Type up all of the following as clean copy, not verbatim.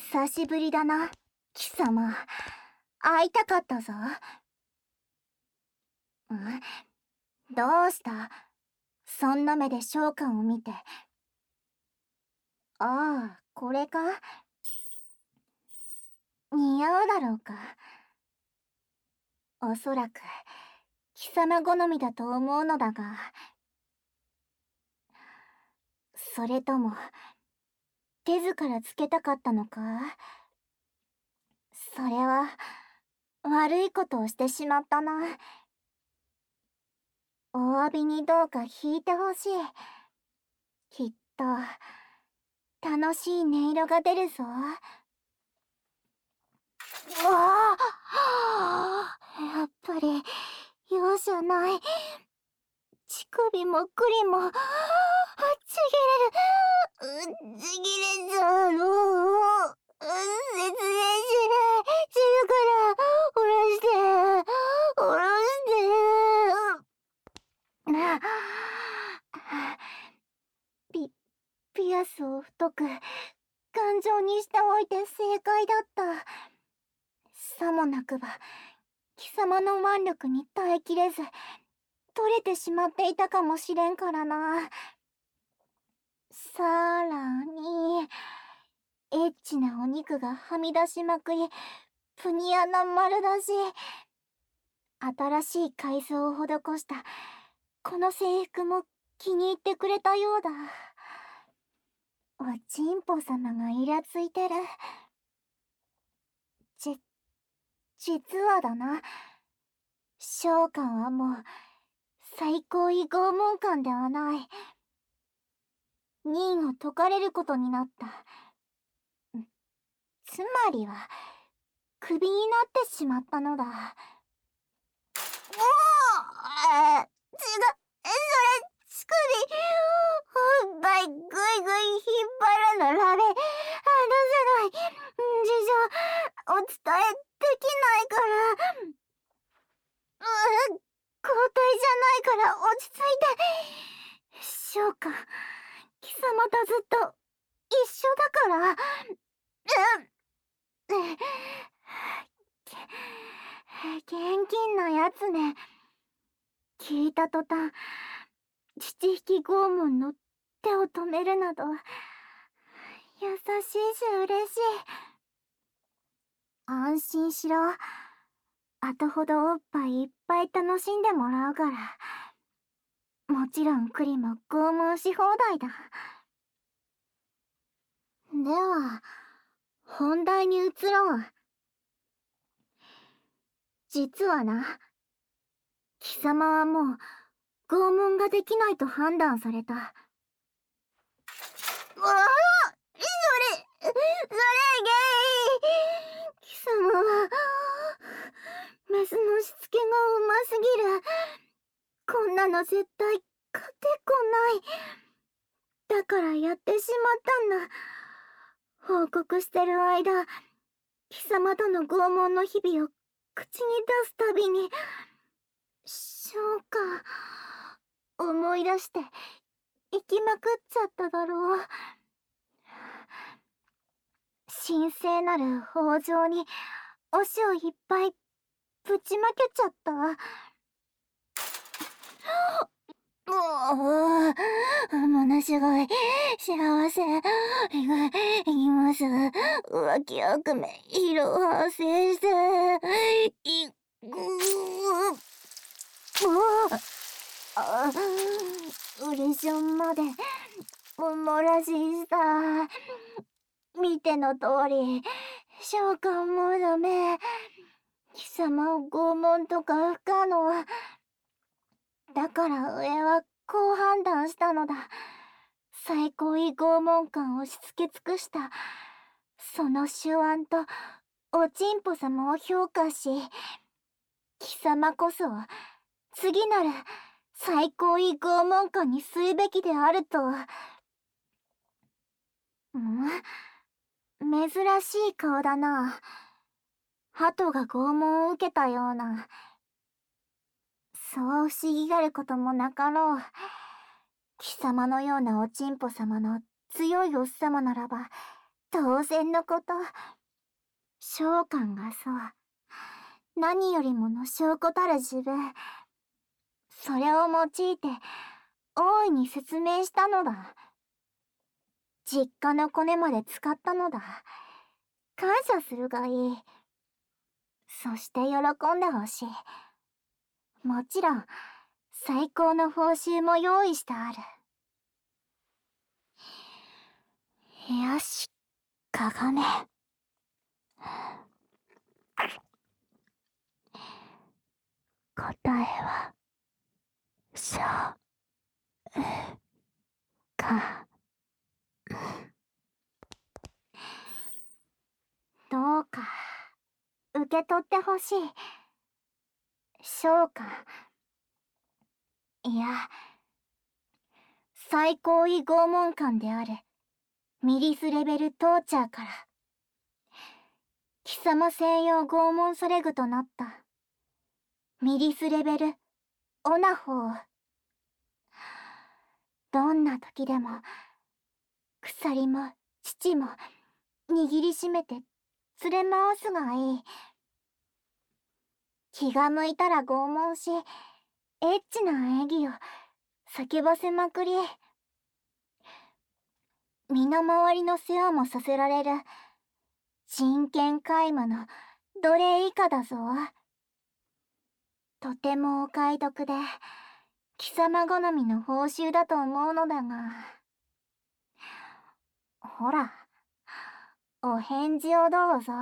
久しぶりだな、貴様。会いたかったぞ。どうした？そんな目で召喚を見て。ああ、これか？似合うだろうか。おそらく、貴様好みだと思うのだが。それとも、手ずからつけたかったのか？それは、悪いことをしてしまったな。お詫びにどうか弾いてほしい。きっと、楽しい音色が出るぞ。わあ、やっぱり、容赦ない。乳首も栗も、ちぎれる。ちぎれちゃうの。説明しない。するから、下ろして。下ろして。ピアスを太く、頑丈にしておいて正解だった。さもなくば、貴様の腕力に耐えきれず、取れてしまっていたかもしれんからな。さらに、エッチなお肉がはみ出しまくり、プニアな丸だし、新しい改装を施したこの制服も気に入ってくれたようだ。おちんぽ様がイラついてる。実はだな、召喚はもう最高位拷問官ではない。任を解かれることになった。つまりは、クビになってしまったのだ。乳首。本体ぐいぐい引っ張るのられ、離せない。事情、お伝えできないから。交代じゃないから落ち着いて。召喚、貴様とずっと一緒だから。現金なやつね。聞いた途端、父引き拷問の手を止めるなど、優しいし嬉しい。安心しろ。後ほどおっぱいいっぱい楽しんでもらうから。もちろんクリも拷問し放題だ。では、本題に移ろう。実はな、貴様はもう拷問ができないと判断された。わあ、それゲイ。貴様はメスのしつけがうますぎる。こんなの絶対勝てっこない。だからやってしまったんだ。報告してる間、貴様との拷問の日々を口に出すたびに、召喚、思い出して、生きまくっちゃっただろう。神聖なる豊穣に、お塩いっぱい、ぶちまけちゃった。ものすごい幸せ。今すぐ脇役目色発生していく。ウレションまでお漏らしした。見ての通り召喚もダメ。貴様を拷問とか不可能。だから上はこう判断したのだ。最高位拷問官をしつけ尽くしたその手腕とおちんぽ様を評価し、貴様こそ次なる最高位拷問官にするべきであると。珍しい顔だな。鳩が拷問を受けたような。そう不思議がることもなかろう。貴様のようなおちんぽ様の強いおっさまならば、 当然のこと。召喚がそう。何よりもの証拠たる自分。それを用いて、大いに説明したのだ。実家のコネまで使ったのだ。感謝するがいい。そして喜んでほしい。もちろん、最高の報酬も用意してある。よし、かがめ。答えは、しょう、か。どうか、受け取ってほしい。召喚。いや、最高位拷問官である、ミリスレベルトーチャーから、貴様専用拷問され具となった、ミリスレベル、オナホー。どんな時でも、鎖も父も握りしめて連れ回すがいい。気が向いたら拷問し、エッチな演技を叫ばせまくり、身の回りの世話もさせられる、真剣皆無の奴隷以下だぞ。とてもお買い得で、貴様好みの報酬だと思うのだが。ほら、お返事をどうぞ。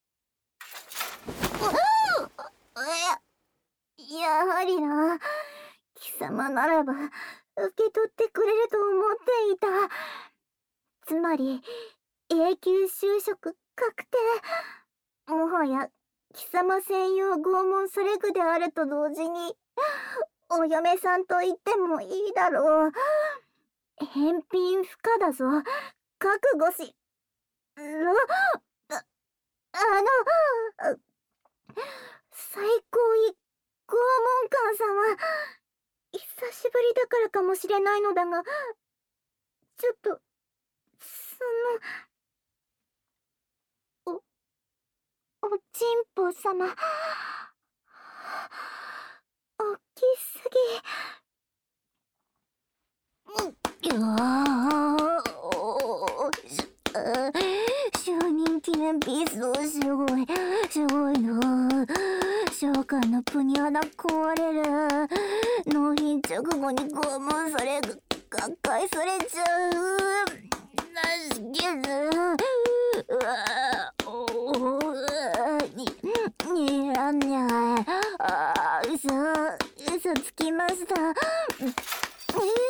やはりな。貴様ならば、受け取ってくれると思っていた。つまり、永久就職確定。もはや、貴様専用拷問され具であると同時に、お嫁さんと言ってもいいだろう。返品不可だぞ。覚悟しろ。最高位拷問官様、久しぶりだからかもしれないのだが、ちょっと、おちんぽ様、おっきすぎ。就任記念ピースをすごいの。召喚のプニ穴壊れる。納品直後に拷問され、学会されちゃう。なしけず。にらんにゃい。嘘つきました。それ、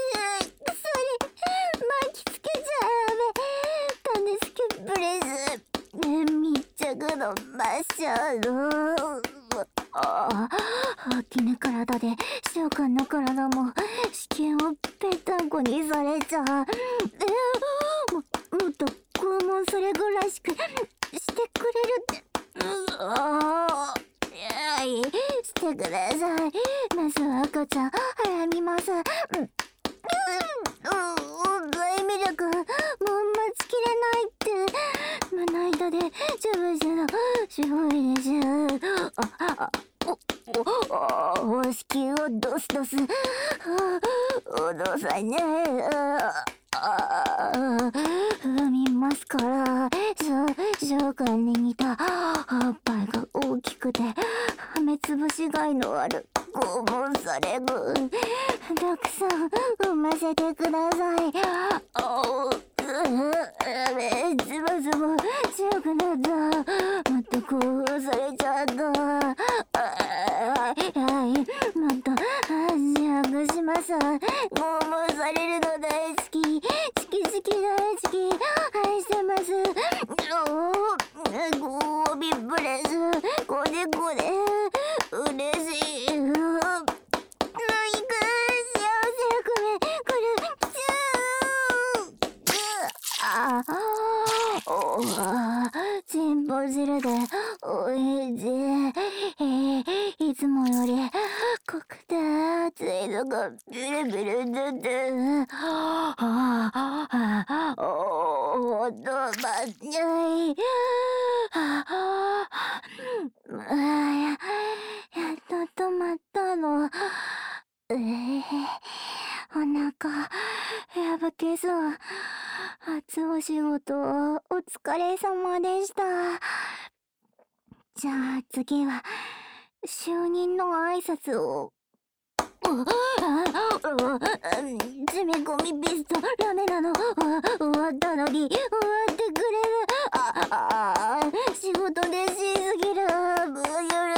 巻きつけちゃダメ。種付けブレス。密着のマッシャル。大きな体で召喚の体も試験をぺったんこにされちゃう。もっと拷問されぐらしくしてくれるって。してください。まずは赤ちゃん早みます。大魅力もう待ちきれないって。胸板でジャブジャブすごいでしょ。お子宮をドスドス脅さね見ますから。召喚に似たおっぱいが大きくてはめつぶしがいのある拷問されぐ。たくさん産ませてください。ズボズボ強くなった。もっと興奮されちゃった。もっとハグします。拷問されるの大好き。チキチキ大好き。愛してます。ご褒美ブレス。これこれ。嬉しい。チンポ汁でおいしい。いつもより濃くて熱いのがビリビリ出て。 まないやっと止まったの。お腹破けそう。初お仕事お疲れ様でした。じゃあ次は就任の挨拶を。詰め込みベストダメなの。終わったのに終わってくれる。仕事でしすぎる。許